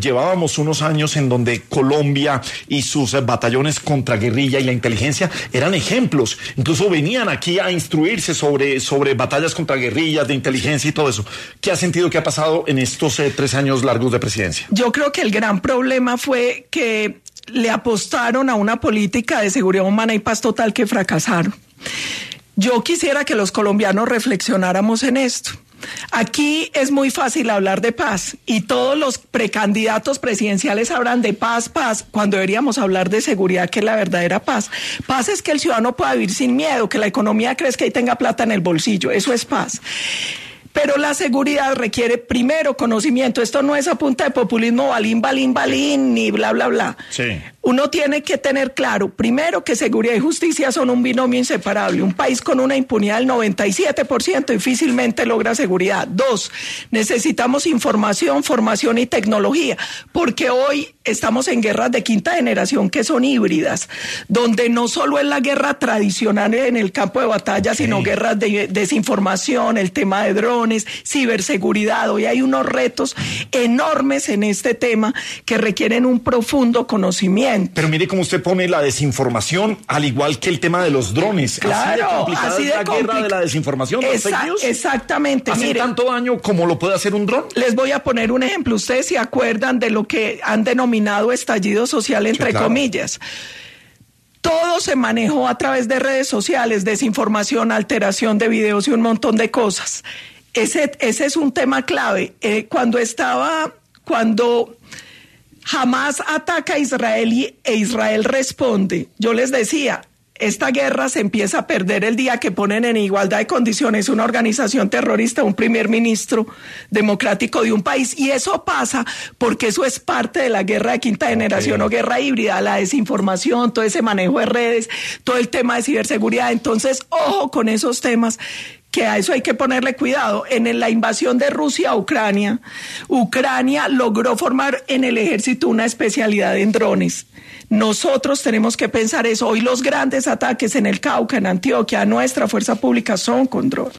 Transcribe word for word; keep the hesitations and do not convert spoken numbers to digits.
llevábamos unos años en donde Colombia y sus batallones contra guerrilla y la inteligencia eran ejemplos. Incluso venían aquí a instruirse sobre, sobre batallas contra guerrillas, de inteligencia y todo eso. ¿Qué ha sentido que ha pasado en estos eh, tres años largos de presidencia? Yo creo que el gran problema fue que le apostaron a una política de seguridad humana y paz total que fracasaron. Yo quisiera que los colombianos reflexionáramos en esto. Aquí es muy fácil hablar de paz y todos los precandidatos presidenciales hablan de paz, paz, cuando deberíamos hablar de seguridad, que es la verdadera paz. Paz es que el ciudadano pueda vivir sin miedo, que la economía crezca y tenga plata en el bolsillo, eso es paz. Pero la seguridad requiere primero conocimiento. Esto no es a punta de populismo, balín, balín, balín, ni bla, bla, bla. Sí. Uno tiene que tener claro, primero, que seguridad y justicia son un binomio inseparable. Un país con una impunidad del noventa y siete por ciento difícilmente logra seguridad. Dos, necesitamos información, formación y tecnología, porque hoy estamos en guerras de quinta generación que son híbridas, donde no solo es la guerra tradicional en el campo de batalla, sino sí. guerras de desinformación, el tema de drones, ciberseguridad. Hoy hay unos retos enormes en este tema que requieren un profundo conocimiento. Pero mire cómo usted pone la desinformación, al igual que el tema de los drones. Claro, así de complicada así de es la compli- guerra de la desinformación. Esa, exactamente. ¿Hacen mire, tanto daño como lo puede hacer un dron? Les voy a poner un ejemplo. Ustedes se acuerdan de lo que han denominado estallido social, entre sí, claro. comillas. Todo se manejó a través de redes sociales, desinformación, alteración de videos y un montón de cosas. Ese, ese es un tema clave. Eh, cuando estaba, cuando Hamás ataca a Israel y, e Israel responde, yo les decía, esta guerra se empieza a perder el día que ponen en igualdad de condiciones una organización terrorista, un primer ministro democrático de un país, y eso pasa porque eso es parte de la guerra de quinta generación okay. o guerra híbrida, la desinformación, todo ese manejo de redes, todo el tema de ciberseguridad. Entonces, ojo con esos temas, que a eso hay que ponerle cuidado. En la invasión de Rusia a Ucrania, Ucrania logró formar en el ejército una especialidad en drones. Nosotros tenemos que pensar eso. Hoy los grandes ataques en el Cauca, en Antioquia, a nuestra fuerza pública son con drones.